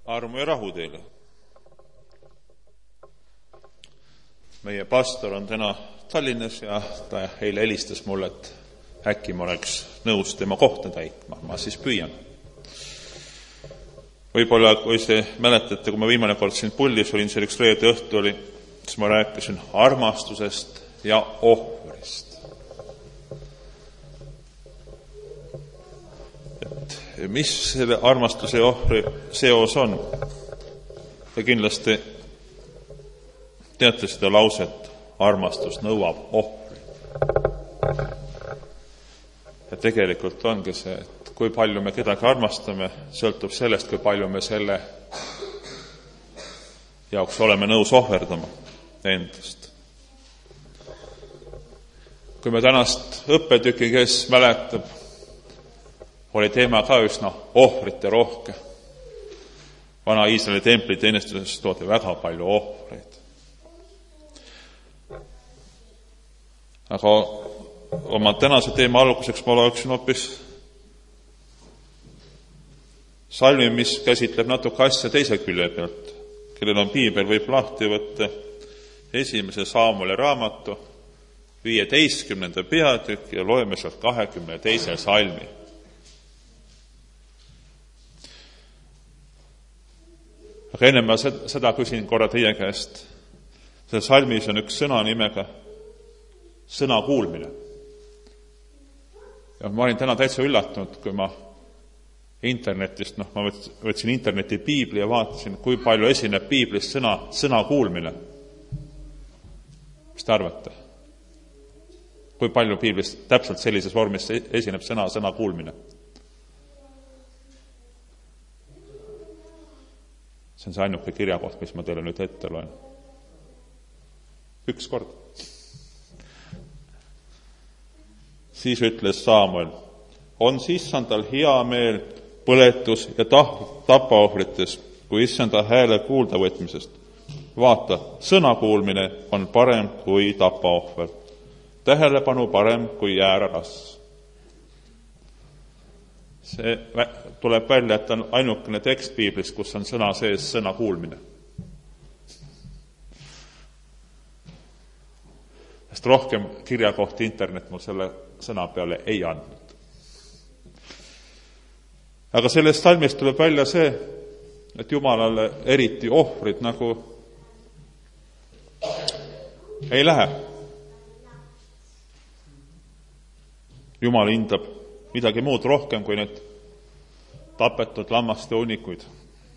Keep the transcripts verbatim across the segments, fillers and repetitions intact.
Armu ja rahu teile. Meie pastor on täna Tallinnas ja ta eile helistas mulle, et äkki ma oleks nõus tema kohta täitma. Ma siis püüan. Võib-olla, kui te mäletate, kui ma viimane kord siin puldis olin, see üks reede õhtu oli, siis ma rääkisin armastusest ja ohvrist. Et mis selle armastuse ja ohvri seos on? Te kindlasti teate seda lauset, armastus nõuab ohvri. Ja tegelikult ongi see, et kui palju me kedagi armastame, sõltub sellest, kui palju me selle jaoks oleme nõus ohverdama endast. Kui me tänast õppetüki, kes mäletab, oli teema ka üsna ohvrite rohke. Vana Iisraeli templi teenistuses toodi väga palju ohvreid. Aga oma tänase teema alguseks ma oleksin hoopis salmi, mis käsitleb natuke asja teise külje pealt. Kellel on piibel, võib lahti võtta esimese Saamueli raamatu viieteistkümnenda peatükk ja loeme sealt kahekümne teise salmi. Aga enne ma seda küsin korra teie käest. Selle salmis on üks sõna nimega sõna kuulmine. Ja ma olin täna täitsa üllatunud, kui ma internetist, noh, ma võtsin interneti piibli ja vaatasin, kui palju esineb piiblis sõna, sõna kuulmine. Mis te arvate? Kui palju piiblis täpselt sellises vormis esineb sõna, sõna kuulmine? See on see ainuke kirjakoht, mis ma teile nüüd ette loen. Üks kord. Siis ütles Saamuel, on issandal hea meel põletus ja tapaohrites, kui issanda hääle kuulda võtmisest. Vaata, sõna kuulmine on parem kui tapaohver. Tähelepanu parem kui jääraras. See tuleb välja, et on ainukene tekst piiblis, kus on sõna sees sõna kuulmine. Sest rohkem kirjakohti internet mul selle sõna peale ei andnud. Aga sellest salmist tuleb välja see, et Jumalale eriti ohvrid nagu ei lähe. Jumal hindab midagi muud rohkem kui need tapetud lammaste hunnikuid.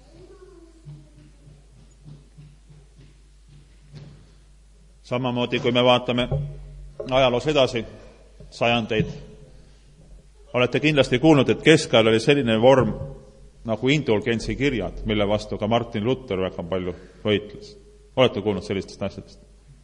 Samamoodi, kui me vaatame ajaloos edasi sajandeid, olete kindlasti kuulnud, et keskajal oli selline vorm nagu indulgentsi kirjad, mille vastu ka Martin Luther väga palju võitles. Olete kuulnud sellistest asjadest?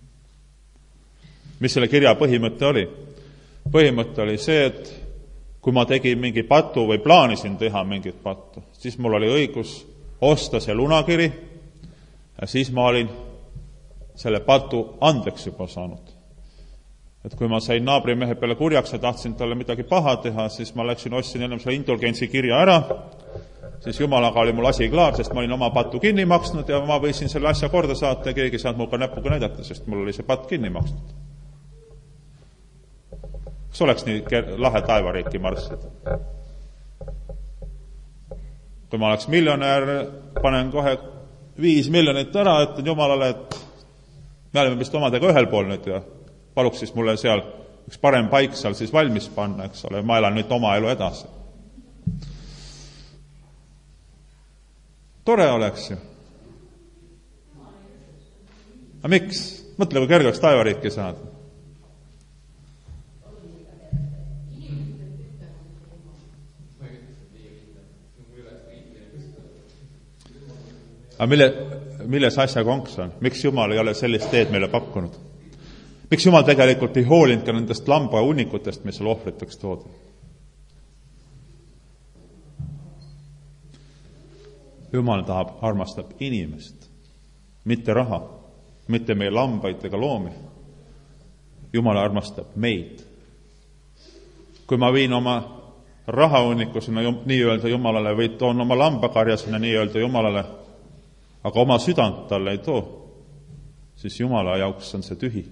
Mis selle kirja põhimõte oli? Põhimõte oli see, et kui ma tegin mingi patu või plaanisin teha mingit patu, siis mul oli õigus osta see lunakiri ja siis ma olin selle patu andeks juba saanud. Et kui ma sain naabrimehe peale kurjaks ja tahtsin talle midagi paha teha, siis ma läksin, ostsin ennem selle indulgentsi kirja ära, siis Jumalaga oli mul asi klaar, sest ma olin oma patu kinni maksnud ja ma võisin selle asja korda saata ja keegi saad muga näpuga näidata, sest mul oli see patt kinni maksnud. Kas oleks nii lahe taevariiki marssida? Kui ma oleks miljonär, panen kohe viis miljonit ära, ütlen Jumalale, et me oleme vist omadega ühel pool nüüd ja paluks siis mulle seal üks parem paik seal siis valmis panna, eks ole, ma elan nüüd oma elu edasi. Tore oleks ju. Aga miks? Mõtle, kui kergeks taevariiki saada. Aga mille, milles asja konks on? Miks Jumal ei ole sellist teed meile pakkunud? Miks Jumal tegelikult ei hoolinud ka nendest lamba hunnikutest, mis seal ohvriteks toodi? Jumal tahab, armastab inimest, mitte raha, mitte meie lambaid ega loomi. Jumal armastab meid. Kui ma viin oma rahahunniku sinna nii-öelda Jumalale või toon oma lambakarja sinna nii-öelda Jumalale, aga oma südant talle ei too, siis Jumala jaoks on see tühi.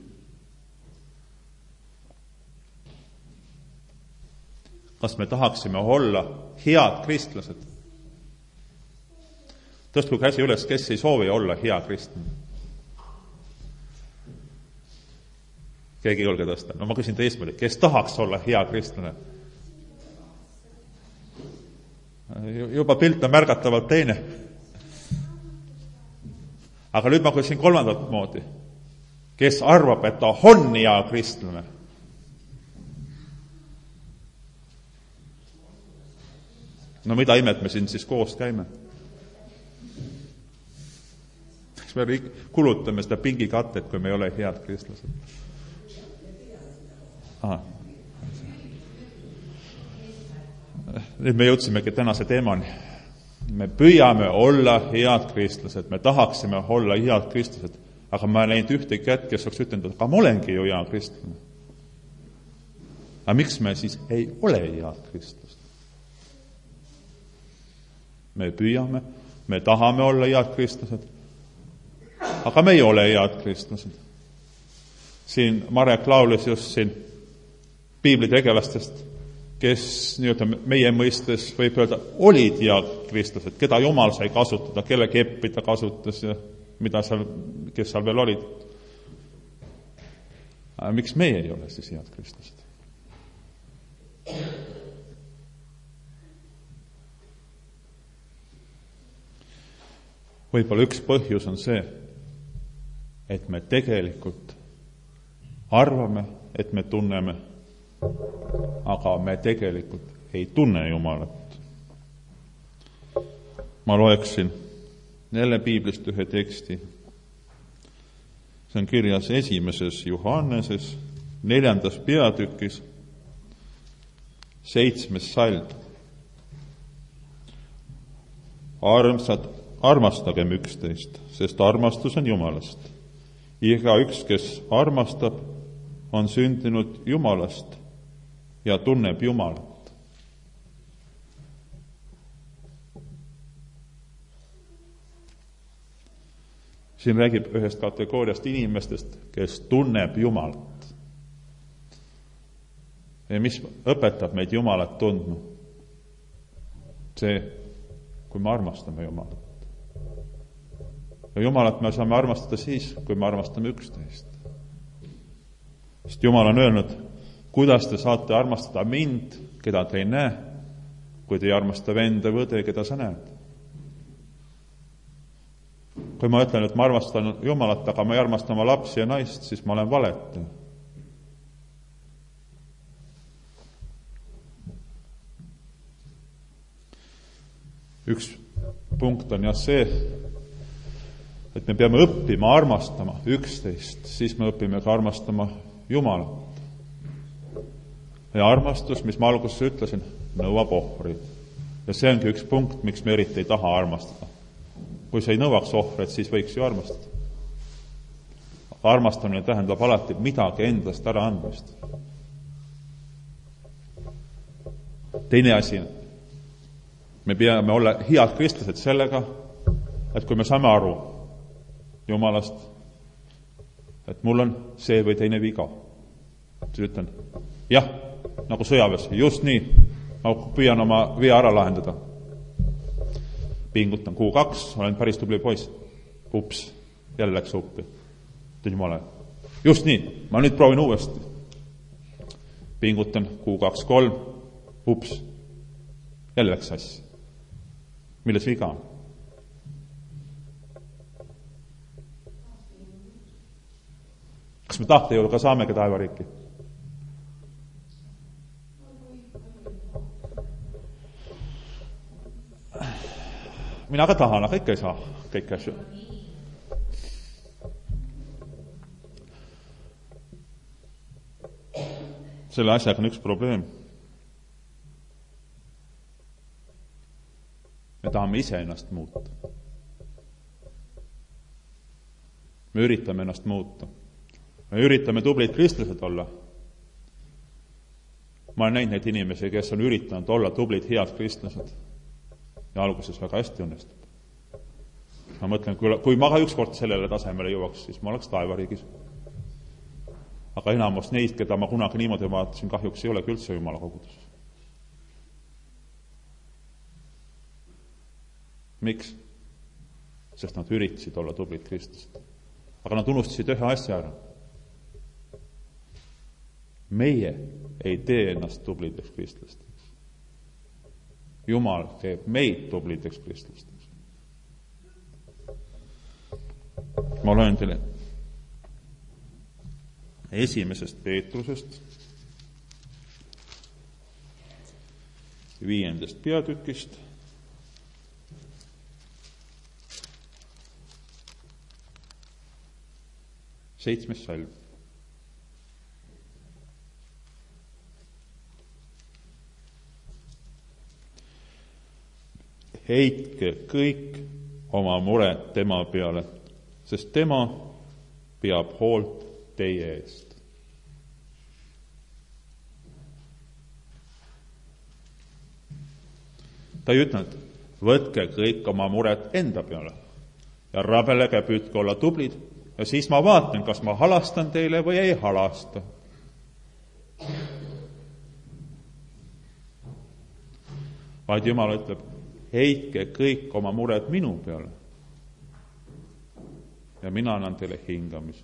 Kas me tahaksime olla head kristlased? Tõstku käsi üles, kes ei soovi olla hea kristlane. Keegi ei julge tõsta. No ma küsin teismeli, kes tahaks olla hea kristlane? Juba pilt on märgatavalt teine. Aga nüüd ma küsin kolmandat moodi. Kes arvab, et ta on hea kristlane? No mida imet me siin siis koos käime? Kas me kulutame seda pingikattet, kui me ei ole head kristlased? Aha. Nüüd me jõudsimegi tänase teemani. Me püüame olla head kristlased, me tahaksime olla head kristlased, aga ma ei näinud ühte kätt, kes oleks ütelnud, aga ma olengi ju hea kristlane. Aga miks me siis ei ole head kristlased? Me püüame, me tahame olla head kristlased, aga me ei ole head kristlased. Siin Marek laulis just siin piiblitegelastest, kes nii-öelda meie mõistes võib öelda, olid head kristlased, keda Jumal sai kasutada, kelle keppi ta kasutas ja mida seal, kes seal veel olid. Aga miks meie ei ole siis head kristlased? Võib-olla üks põhjus on see, et me tegelikult arvame, et me tunneme, aga me tegelikult ei tunne Jumalat. Ma loeksin jälle piiblist ühe teksti. See on kirjas esimeses Johanneses, neljandas peatükis, seitsmes salm. Armsad, armastagem üksteist, sest armastus on Jumalast. Iga üks, kes armastab, on sündinud Jumalast ja tunneb Jumalat. Siin räägib ühest kategooriast inimestest, kes tunneb Jumalat. Ja mis õpetab meid Jumalat tundma? See, kui me armastame Jumalat. Ja Jumalat me saame armastada siis, kui me armastame üksteist. Sest Jumal on öelnud, kuidas te saate armastada mind, keda te ei näe, kui te ei armasta venda või õde, keda sa näed. Kui ma ütlen, et ma armastan Jumalat, aga ma ei armasta oma lapsi ja naist, siis ma olen valetaja. Üks punkt on jah see, et me peame õppima armastama üksteist, siis me õpime ka armastama Jumalat. Ja armastus, mis ma alguses ütlesin, nõuab ohvrid. Ja see ongi üks punkt, miks me eriti ei taha armastada. Kui see ei nõuaks ohvreid, siis võiks ju armastada. Aga armastamine tähendab alati midagi endast ära andmist. Teine asi, me peame olla head kristlased sellega, et kui me saame aru Jumalast, et mul on see või teine viga, siis ütlen, jah, nagu sõjaväes, just nii, ma püüan oma vea ära lahendada. Pingutan kuu kaks, olen päris tubli poiss. Ups, jälle läks uppi. Tün jumala. Just nii, ma nüüd proovin uuesti. Pingutan kuu kaks, kolm, ups, jälle läks assi. Milles viga on? Kas me tahte juurde ka saamegi taevariiki? Mina ka tahan, aga ikka ei saa kõiki asju. Selle asjaga on üks probleem. Me tahame ise ennast muuta. Me üritame ennast muuta. Me üritame tublid kristlased olla. ma olen näinud neid inimesi, kes on üritanud olla tublid, head kristlased ja alguses väga hästi õnnestub. Ma mõtlen, kui ma ka ükskord sellele tasemele jõuaks, siis ma oleks taevariigis. Aga enamus neist, keda ma kunagi niimoodi vaatasin, kahjuks ei olegi üldse Jumala kogudus. Miks? Sest nad üritasid olla tublid kristlased. Aga nad unustasid ühe asja ära. Meie ei tee ennast tublideks kristlasteks. Jumal teeb meid tublideks kristlasteks. Ma loen teile esimesest Peetrusest, viiendast peatükist, seitsmes salm. Heitke kõik oma mured tema peale, sest tema peab hoolt teie eest. Ta ei ütelnud, võtke kõik oma mured enda peale ja rabelege, püüdke olla tublid ja siis ma vaatan, kas ma halastan teile või ei halasta. Vaid Jumal ütleb, heitke kõik oma mured minu peale ja mina annan teile hingamise.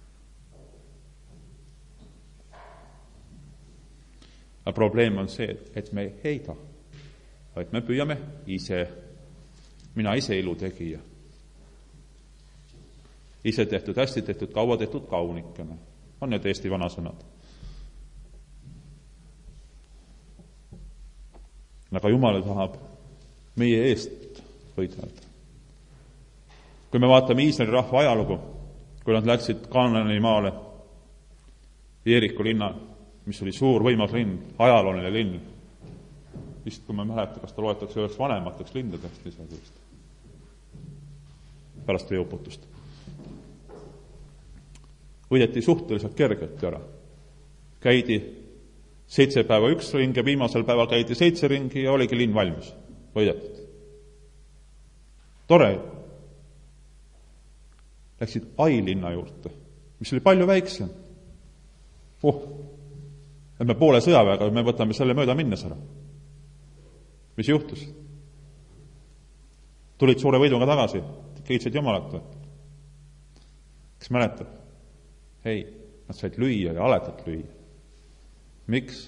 Aga probleem on see, et me ei heida, vaid me püüame ise, mina ise ilu tegija. Ise tehtud, hästi tehtud, kaua tehtud kaunikene. On need Eesti vanasõnad. Aga Jumal tahab meie eest võidelda. Kui me vaatame Iisraeli rahva ajalugu, kui nad läksid Kaanani maale, Jeeriku linna, mis oli suur võimas linn, ajalooline linn, vist kui ma mäleta, kas ta loetakse üheks vanemateks lindadeks lisaks pärast veeuputust. Võideti suhteliselt kergelt ära. Käidi seitse päeva üks ring ja viimasel päeval käidi seitse ringi ja oligi linn valmis. Võidetud. Tore. Läksid Ai linna juurde, mis oli palju väiksem. Oh, et me poole sõjaväega, me võtame selle mööda minnes ära. Mis juhtus? Tulid suure võiduga tagasi, kiitsid Jumalat. Kes mäletab? Ei, nad said lüüa ja aledat lüüa. Miks?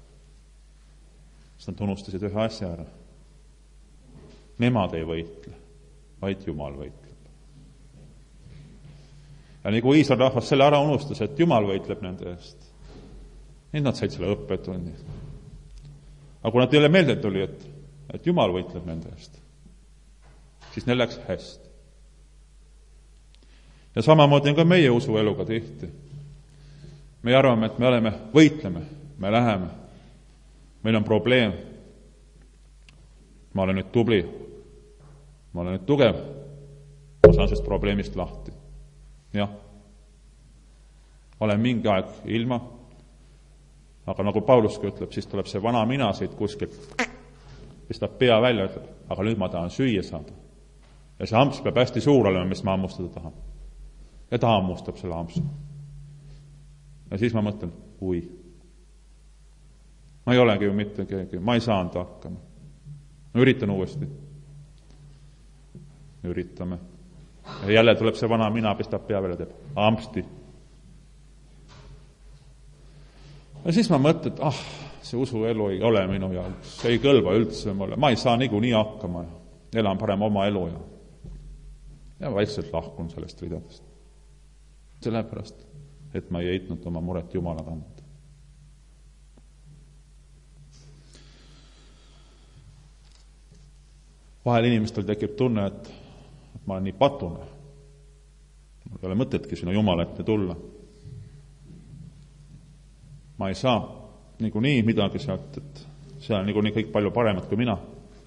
Sest nad unustasid ühe asja ära. Nemad ei võitle, vaid Jumal võitleb. Ja nii kui Iisraeli rahvas selle ära unustas, et Jumal võitleb nende eest, nii nad said selle õppetunni. Aga kui nad teile meelde tuli, et, et Jumal võitleb nende eest, siis neil läks hästi. Ja samamoodi on ka meie usueluga tihti. Me arvame, et me oleme, võitleme, me läheme, meil on probleem. Ma olen nüüd tubli, ma olen nüüd tugev, ma saan sellest probleemist lahti. Jah, olen mingi aeg ilma, aga nagu Pauluski ütleb, siis tuleb see vana mina siit kuskilt, pistab pea välja, ütleb, aga nüüd ma tahan süüa saada. Ja see amps peab hästi suur olema, mis ma ammustada tahan. Ja ta ammustab selle ampsu. Ja siis ma mõtlen, ui, ma ei olegi ju mitte keegi, ma ei saanud hakkama. Ma üritan uuesti. Üritame. Ja jälle tuleb see vana mina, pistab pea välja, teeb ampsti. Ja siis ma mõtlen, et ah, see usuelu ei ole minu jaoks, see ei kõlba üldse mulle, ma ei saa niikuinii hakkama, elan parem oma elu ja, ja vaikselt lahkun sellest ridadest. Sellepärast, et ma ei heitnud oma muret Jumala kanda. Vahel inimestel tekib tunne, et ma olen nii patune. Mul ei ole mõtetki sinu Jumala ette tulla. Ma ei saa niikuinii midagi sealt, et see on niikuinii kõik palju paremad kui mina.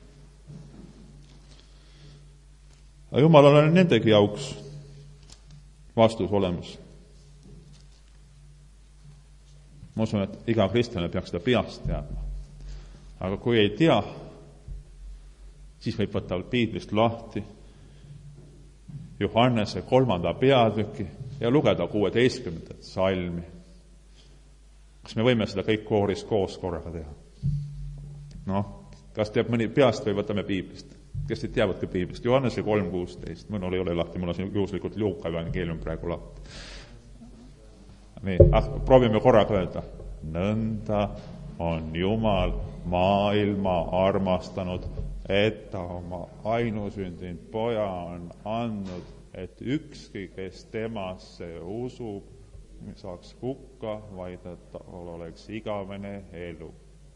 Aga Jumalal on nendegi jauks vastus olemas. ma usun, et iga kristlane peaks seda peast teadma. Aga kui ei tea, siis võib võtta piiblist lahti Johannese kolmanda peatüki ja lugeda kuueteistkümnendat salmi. Kas me võime seda kõik kooris koos korraga teha? Noh, kas teab mõni peast või võtame piiblist? Kes te teavadki piiblist? Johannese kolm kuusteist. Mõnul ei ole lahti, mul on siin juhuslikult Luuka evangeelium praegu lahti. Nii, ah, proovime korraga öelda. Nõnda on Jumal maailma armastanud, et ta oma ainusündinud poja on andnud, et ükski, kes temasse usub, saaks hukka, vaid et tal oleks igavene elu.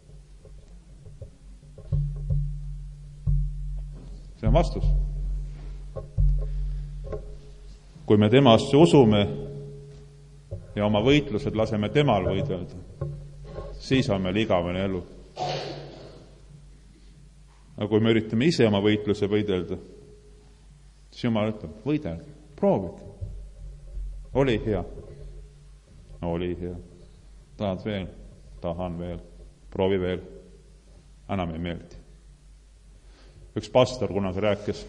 See on vastus. Kui me temasse usume ja oma võitlused laseme temal võidelda, siis on meil igavene elu. Aga kui me üritame ise oma võitluse võidelda, siis Jumal ütleb, võidelge, proovige. Oli hea. No, oli hea. Tahad veel? Tahan veel. Proovi veel. Enam ei meeldi. Üks pastor kunagi rääkis,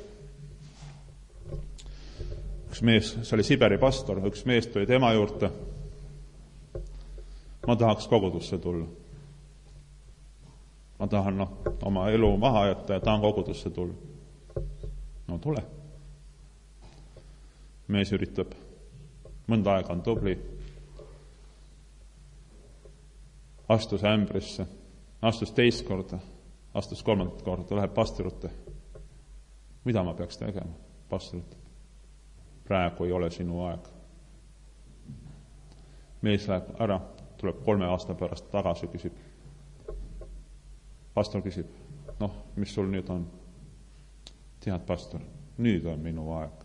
üks mees, see oli Siberi pastor, üks mees tuli tema juurde, ma tahaks kogudusse tulla. Ma tahan no, oma elu maha jätta ja tahan kogudusse tulla. No tule. Mees üritab, mõnda aega on tubli, astus ämbrisse, astus teist korda, astus kolmandat korda, läheb pastorite. Mida ma peaks tegema? Pastorite. Praegu ei ole sinu aeg. Mees läheb ära, tuleb kolme aasta pärast tagasi, küsib. Pastor küsib, noh, mis sul nüüd on? Tead, pastor, nüüd on minu aeg.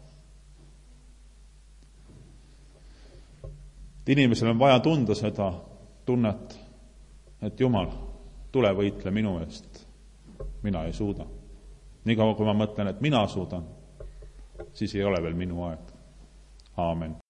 Inimesel on vaja tunda seda tunnet, et Jumal, tule võitle minu eest. Mina ei suuda. Nii kaua, kui ma mõtlen, et mina suudan, siis ei ole veel minu aeg. Aamen.